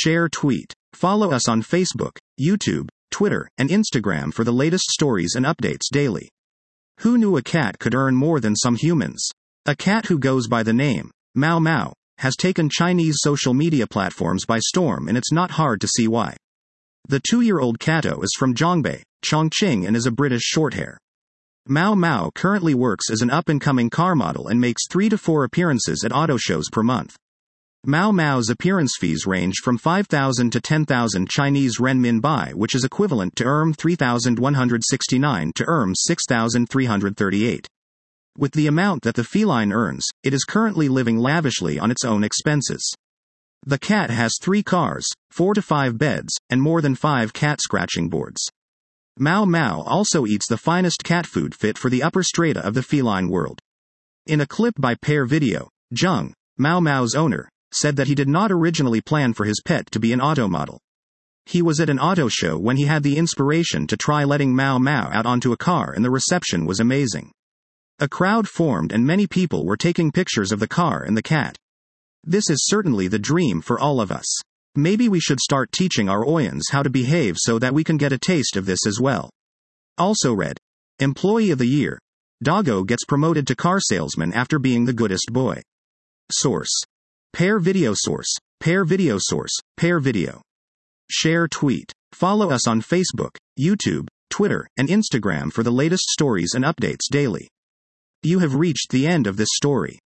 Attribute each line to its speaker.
Speaker 1: share, tweet. Follow us on Facebook, YouTube, Twitter, and Instagram for the latest stories and updates daily. Who knew a cat could earn more than some humans? A cat who goes by the name Mau Mau has taken Chinese social media platforms by storm, and it's not hard to see why. The 2-year-old Cato is from Zhongbei, Chongqing, and is a British Shorthair. Mau Mau currently works as an up-and-coming car model and makes 3 to 4 appearances at auto shows per month. Mau Mau's appearance fees ranged from 5,000 to 10,000 Chinese renmin bai, which is equivalent to 3,169 to 6,338. With the amount that the feline earns, it is currently living lavishly on its own expenses. The cat has 3 cars, 4 to 5 beds, and more than 5 cat scratching boards. Mau Mau also eats the finest cat food fit for the upper strata of the feline world. In a clip by Pair Video, Zheng, Mau Mau's owner, said that he did not originally plan for his pet to be an auto model. He was at an auto show when he had the inspiration to try letting Mau Mau out onto a car, and the reception was amazing. A crowd formed and many people were taking pictures of the car and the cat. This is certainly the dream for all of us. Maybe we should start teaching our Oyans how to behave so that we can get a taste of this as well. Also read, Employee of the Year. Doggo gets promoted to car salesman after being the goodest boy. Source. Pair Video. Source. Pair Video. Source. Pair Video. Share, tweet. Follow us on Facebook, YouTube, Twitter, and Instagram for the latest stories and updates daily. You have reached the end of this story.